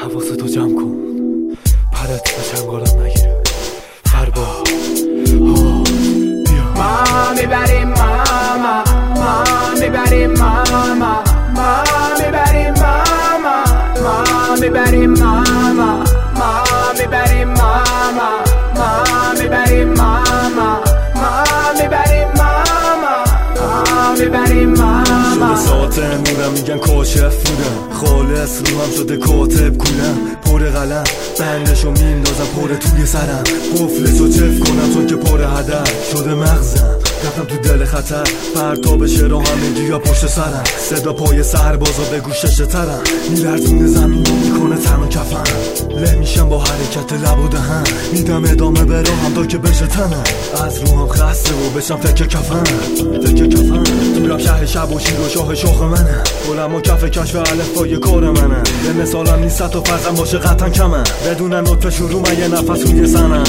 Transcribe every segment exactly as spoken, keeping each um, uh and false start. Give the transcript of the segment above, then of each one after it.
حواستو جمع کن، پرت به چنگارم نگیره. فربا ما میبریم ماما، ما میبریم ماما، ما میبریم ماما، ما میبریم ماما، ما میبریم ماما، ما میبریم ماما، ما میبریم ماما، ما میبریم ماما. شده ساعت میرم میگن کاشف بودم، خالص رو هم شده کاتب کولم، پر قلم بندشو میندازم پر توی سرم، قفلشو چف کنم چون که پر هدف شده مغزم. رفتم تو دل خطر، پرتاب شعرها همه گیا پشت سرم، صدا پای سربازا به گوشش ترم، میلرزونه زمین میکنه تن و کفن، له میشم با حرکت لب و دهن، میدم ادامه به راهم تا که بشه تنم، از روحم خسته و بشم تکه کفن، تکه کفن. دورم شهر شب و شیر و شاه شاخ منه، گلم و کف کشف الف پای کار منه، به مثالم نیست تا فرزم باشه قطعا کمه، بدون نطفه شروع من یه نفس روی سنم.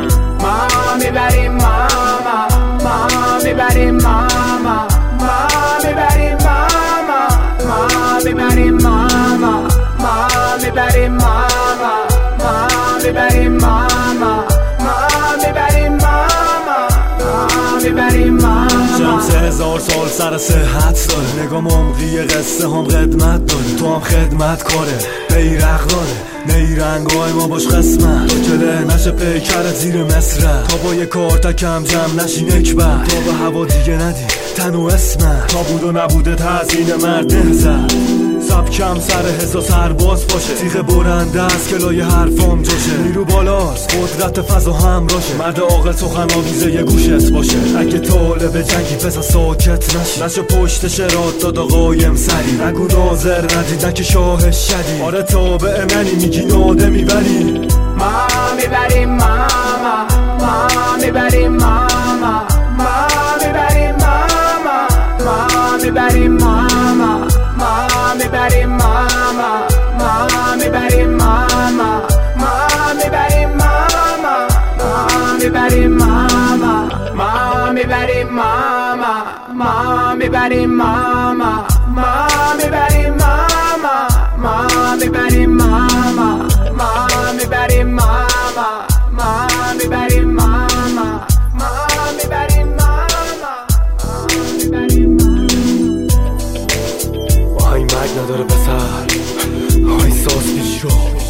ما میبریم ماما، ما میبریم ماما، ما میبریم ماما، ما میبریم ماما، ما میبریم ماما، ما میبریم ماما، ما میبریم ماما، ما میبریم ماما. شمس هزار سال سر صحت داره، نگام عمقی قصه هم قدمت داره، تو هم خدمت کاره بیرق داره، نیرنگای ما باش قسمت، تو کله نشه پیکر زیر مصره، تا با یه کارتا کم جمع نشی نکبر، تا به هوا دیگه ندی تن و اسمت، تا بود و نبوده تحسین مرد نهزد، سب کم سر حسا سرباز باشه، تیغ برنده از کلای حرفام جوشه، نیرو بالاست قدرت فضا همراشه، مرد عاقل سخن آویزه یه گوشت باشه، اگه طالب جنگی پسا ساکت نشی، نشه پشت شرات دادا قایم سری، نگو ناظر ندیدن که شاه شدی، آره تابع منی میگی ناده میبری. ما میبریم ماما، ما میبریم ماما، ما میبریم ماما، ما میبریم ماما، ما میبریم ماما، ما میبریم ماما، ما میبریم ماما، ما میبریم ماما، ما میبریم ماما، ما میبریم ماما، ما میبریم ماما، ما میبریم ماما، ما میبریم ماما، ما میبریم ماما، ما میبریم ماما، ما میبریم ماما. آهنگ مرگ نداره پسر، آهنگ ساز پیش رو